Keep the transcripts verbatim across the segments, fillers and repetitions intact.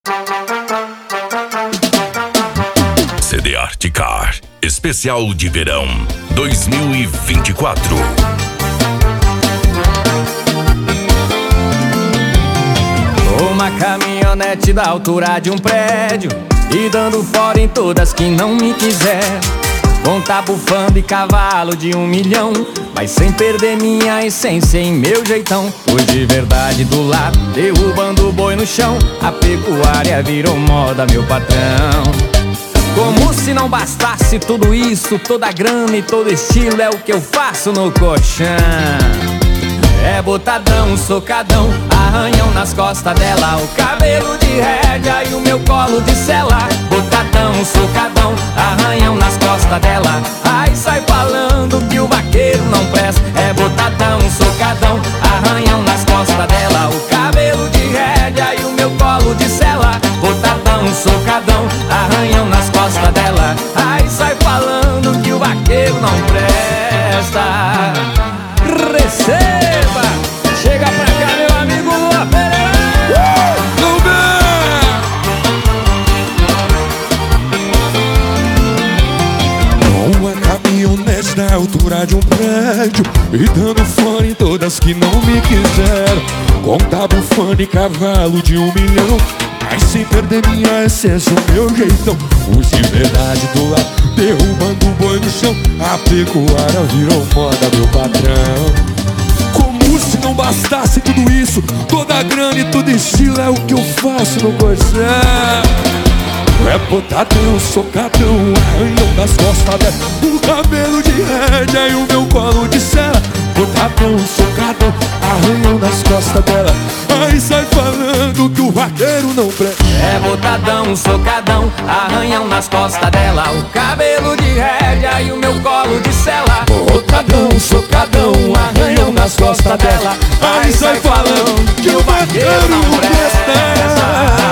C D Arte Car Especial de Verão dois mil e vinte e quatro. Uma caminhonete da altura de um prédio e dando fora em todas que não me quiser. Com tá bufando e cavalo de um milhão, mas sem perder minha essência e meu jeitão. Fui de verdade do lado, derrubando o boi no chão. A pecuária virou moda, meu patrão. Como se não bastasse tudo isso, toda grana e todo estilo é o que eu faço no colchão. É botadão, socadão, arranhão nas costas dela, o cabelo de rédea e o meu colo de sela. Botadão, socadão, arranhão nas costas dela. Ai, sai falando que o vaqueiro não presta. É botadão, socadão, arranhão nas costas dela, o cabelo de rédea e o meu colo de sela. Botadão, socadão, arranhão nas costas dela. Ai, sai falando que o vaqueiro não presta. Receba! Chega pra cá, meu amigo Lua Pereira! Com uma caminhonete na altura de um prédio e dando fone em todas que não me quiseram. Com tá bufando e cavalo de um milhão, mas sem perder minha essência, o meu jeitão. Os de verdade do lado, derrubando o boi no chão. A pecuária virou moda, meu patrão. Como se não bastasse tudo isso, toda grana e todo estilo é o que eu faço no colchão. É botadão, socadão, arranhão das costas dela, o cabelo de rédea e o meu colo de sela. Botadão, socadão, arranhão nas costas dela. Aí sai falando que o vaqueiro não presta. É botadão, socadão, arranhão nas costas dela, o cabelo de rédea e o meu colo de sela. Botadão, socadão, arranhão nas costas dela. Aí sai falando que o vaqueiro não presta.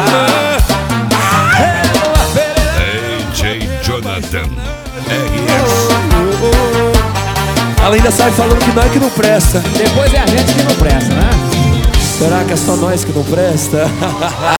D J Jonathan R S. Ela ainda sai falando que nós que não presta. Depois é a gente que não presta, né? Será que é só nós que não presta?